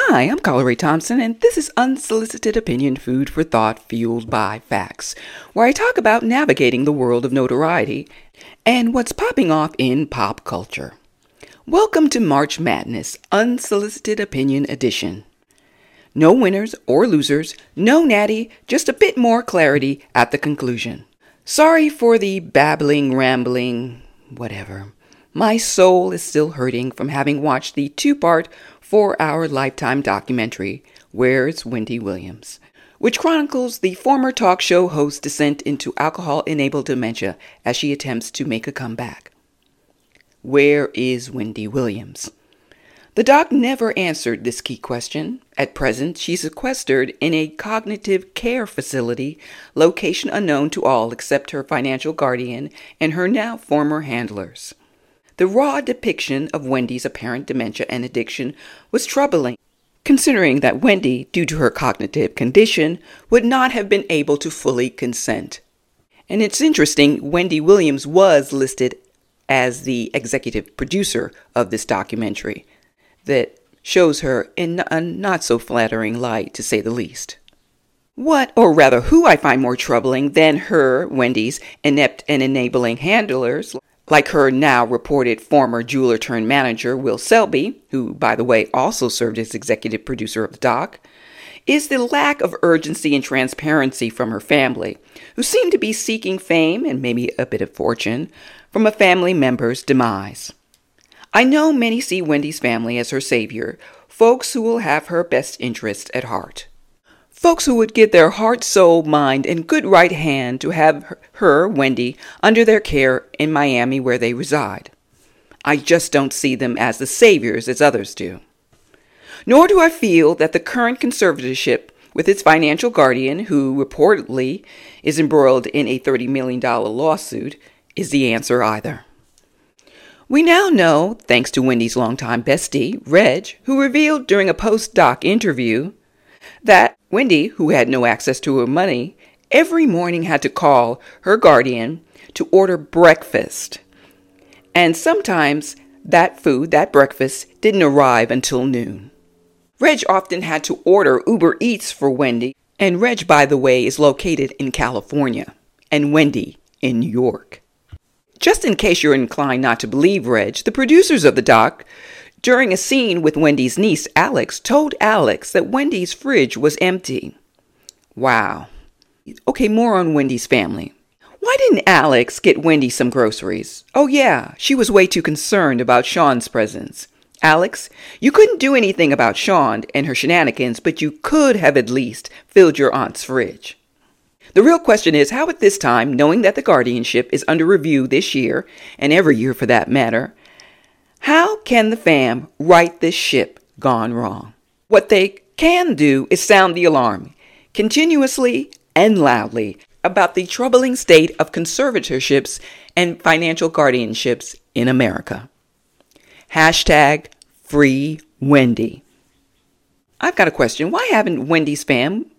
Hi, I'm Carla Ray Thompson, and this is Unsolicited Opinion Food for Thought Fueled by Facts, where I talk about navigating the world of notoriety and what's popping off in pop culture. Welcome to March Madness, Unsolicited Opinion Edition. No winners or losers, no natty, just a bit more clarity at the conclusion. Sorry for the babbling, rambling, whatever. My soul is still hurting from having watched the 2-part 4-hour Lifetime documentary, Where's Wendy Williams?, which chronicles the former talk show host's descent into alcohol-enabled dementia as she attempts to make a comeback. Where is Wendy Williams? The doc never answered this key question. At present, she's sequestered in a cognitive care facility, location unknown to all except her financial guardian and her now former handlers. The raw depiction of Wendy's apparent dementia and addiction was troubling, considering that Wendy, due to her cognitive condition, would not have been able to fully consent. And it's interesting, Wendy Williams was listed as the executive producer of this documentary that shows her in a not-so-flattering light, to say the least. What, or rather who I find more troubling than her, Wendy's, inept and enabling handlers, like her now reported former jeweler-turned-manager, Will Selby, who, by the way, also served as executive producer of the doc, is the lack of urgency and transparency from her family, who seem to be seeking fame and maybe a bit of fortune from a family member's demise. I know many see Wendy's family as her savior, folks who will have her best interests at heart. Folks who would give their heart, soul, mind, and good right hand to have her, Wendy, under their care in Miami where they reside. I just don't see them as the saviors as others do. Nor do I feel that the current conservatorship with its financial guardian, who reportedly is embroiled in a $30 million lawsuit, is the answer either. We now know, thanks to Wendy's longtime bestie, Reg, who revealed during a post-doc interview that Wendy, who had no access to her money, every morning had to call her guardian to order breakfast. And sometimes that food, that breakfast, didn't arrive until noon. Reg often had to order Uber Eats for Wendy, and Reg, by the way, is located in California, and Wendy in New York. Just in case you're inclined not to believe Reg, the producers of the doc, during a scene with Wendy's niece, Alex, told Alex that Wendy's fridge was empty. Wow. Okay, more on Wendy's family. Why didn't Alex get Wendy some groceries? Oh yeah, she was way too concerned about Sean's presence. Alex, you couldn't do anything about Sean and her shenanigans, but you could have at least filled your aunt's fridge. The real question is, how at this time, knowing that the guardianship is under review this year, and every year for that matter, how can the fam right this ship gone wrong? What they can do is sound the alarm, continuously and loudly, about the troubling state of conservatorships and financial guardianships in America. Hashtag Free Wendy. I've got a question. Why haven't Wendy's fam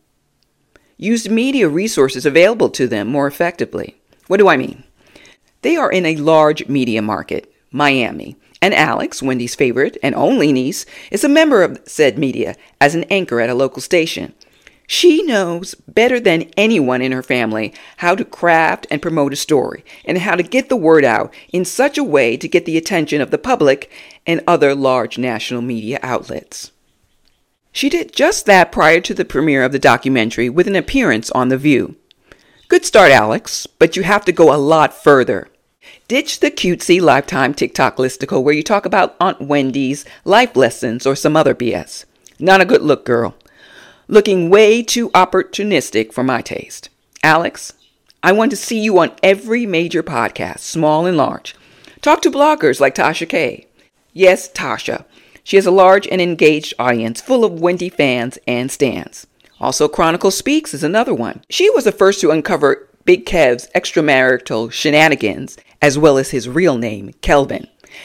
used media resources available to them more effectively? What do I mean? They are in a large media market, Miami, and Alex, Wendy's favorite and only niece, is a member of said media as an anchor at a local station. She knows better than anyone in her family how to craft and promote a story and how to get the word out in such a way to get the attention of the public and other large national media outlets. She did just that prior to the premiere of the documentary with an appearance on The View. Good start, Alex, but you have to go a lot further. Ditch the cutesy Lifetime TikTok listicle where you talk about Aunt Wendy's life lessons or some other BS. Not a good look, girl. Looking way too opportunistic for my taste. Alex, I want to see you on every major podcast, small and large. Talk to bloggers like Tasha K. Yes, Tasha. She has a large and engaged audience full of Wendy fans and stans. Also, Chronicle Speaks is another one. She was the first to uncover Big Kev's extramarital shenanigans, as well as his real name, Kelvin.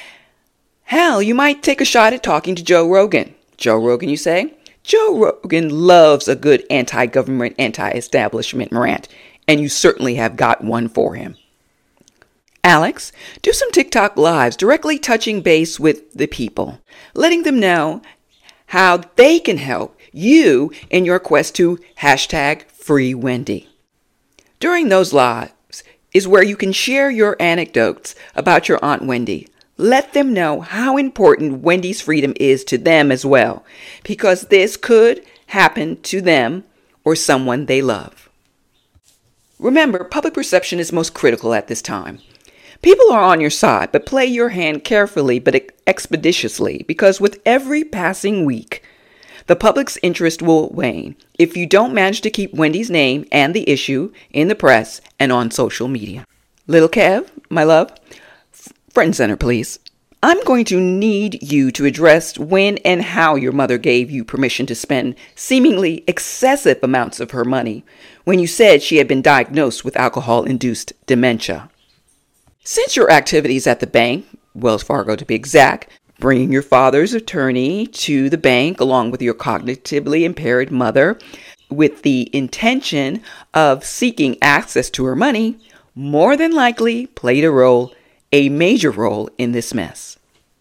Hell, you might take a shot at talking to Joe Rogan. Joe Rogan, you say? Joe Rogan loves a good anti-government, anti-establishment rant, and you certainly have got one for him. Alex, do some TikTok lives directly touching base with the people, letting them know how they can help you in your quest to hashtag Free Wendy. During those lives is where you can share your anecdotes about your Aunt Wendy. Let them know how important Wendy's freedom is to them as well, because this could happen to them or someone they love. Remember, public perception is most critical at this time. People are on your side, but play your hand carefully but expeditiously, because with every passing week, the public's interest will wane if you don't manage to keep Wendy's name and the issue in the press and on social media. Little Kev, my love, front and center, please. I'm going to need you to address when and how your mother gave you permission to spend seemingly excessive amounts of her money when you said she had been diagnosed with alcohol-induced dementia. Since your activities at the bank, Wells Fargo to be exact, bringing your father's attorney to the bank along with your cognitively impaired mother with the intention of seeking access to her money, more than likely played a major role in this mess.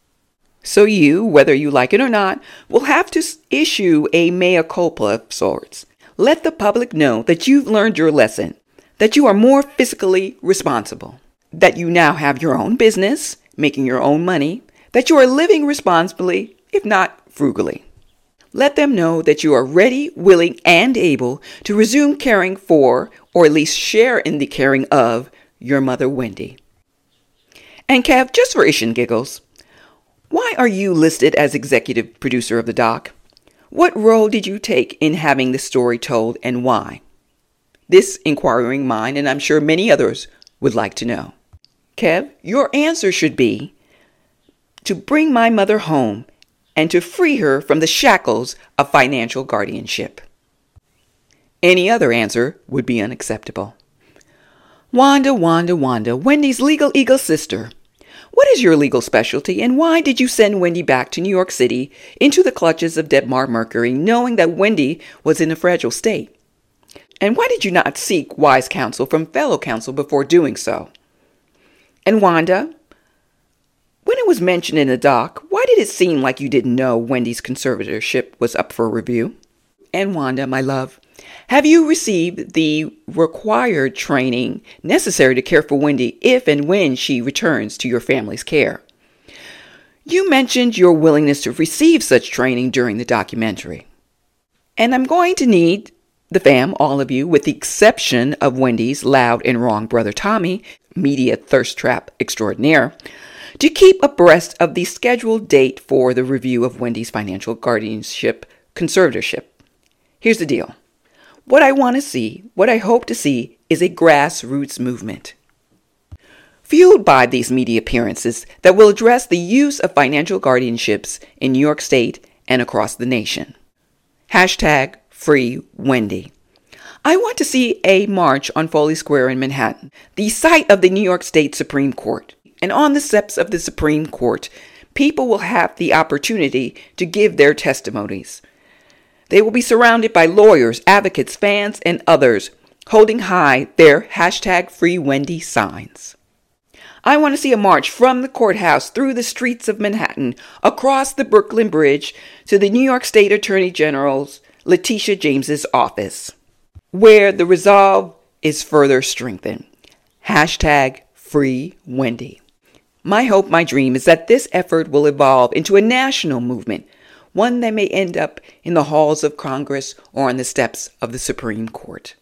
So you, whether you like it or not, will have to issue a mea culpa of sorts. Let the public know that you've learned your lesson, that you are more fiscally responsible, that you now have your own business, making your own money, that you are living responsibly, if not frugally. Let them know that you are ready, willing, and able to resume caring for, or at least share in the caring of, your mother Wendy. And Kev, just for ish and giggles, why are you listed as executive producer of the doc? What role did you take in having the story told, and why? This inquiring mind, and I'm sure many others, would like to know. Kev, your answer should be to bring my mother home and to free her from the shackles of financial guardianship. Any other answer would be unacceptable. Wanda, Wendy's legal eagle sister. What is your legal specialty, and why did you send Wendy back to New York City into the clutches of Debmar Mercury, knowing that Wendy was in a fragile state? And why did you not seek wise counsel from fellow counsel before doing so? And Wanda, when it was mentioned in the doc, why did it seem like you didn't know Wendy's conservatorship was up for review? And Wanda, my love, have you received the required training necessary to care for Wendy if and when she returns to your family's care? You mentioned your willingness to receive such training during the documentary. And I'm going to need the fam, all of you, with the exception of Wendy's loud and wrong brother Tommy, media thirst trap extraordinaire, to keep abreast of the scheduled date for the review of Wendy's financial guardianship conservatorship. Here's the deal. What I want to see, what I hope to see, is a grassroots movement, fueled by these media appearances that will address the use of financial guardianships in New York State and across the nation. Hashtag Free Wendy. I want to see a march on Foley Square in Manhattan, the site of the New York State Supreme Court. And on the steps of the Supreme Court, people will have the opportunity to give their testimonies. They will be surrounded by lawyers, advocates, fans, and others holding high their hashtag Free Wendy signs. I want to see a march from the courthouse through the streets of Manhattan, across the Brooklyn Bridge to the New York State Attorney General's Letitia James's office, where the resolve is further strengthened. Hashtag Free Wendy. My hope, my dream is that this effort will evolve into a national movement, one that may end up in the halls of Congress or on the steps of the Supreme Court.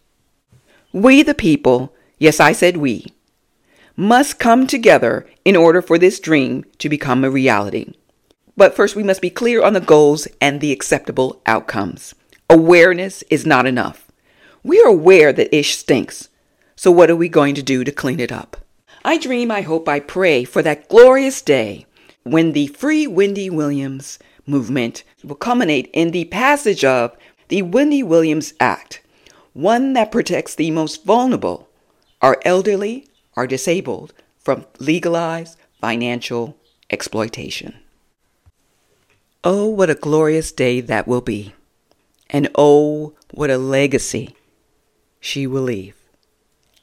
We the people, yes, I said we, must come together in order for this dream to become a reality. But first we must be clear on the goals and the acceptable outcomes. Awareness is not enough. We are aware that ish stinks. So what are we going to do to clean it up? I dream, I hope, I pray for that glorious day when the Free Wendy Williams movement will culminate in the passage of the Wendy Williams Act, one that protects the most vulnerable, our elderly, our disabled, from legalized financial exploitation. Oh, what a glorious day that will be. And oh, what a legacy she will leave.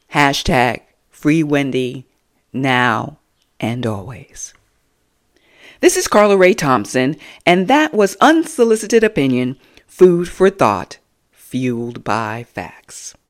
Hashtag Free Wendy, now and always. This is Carla Ray Thompson, and that was Unsolicited Opinion, Food for Thought, Fueled by Facts.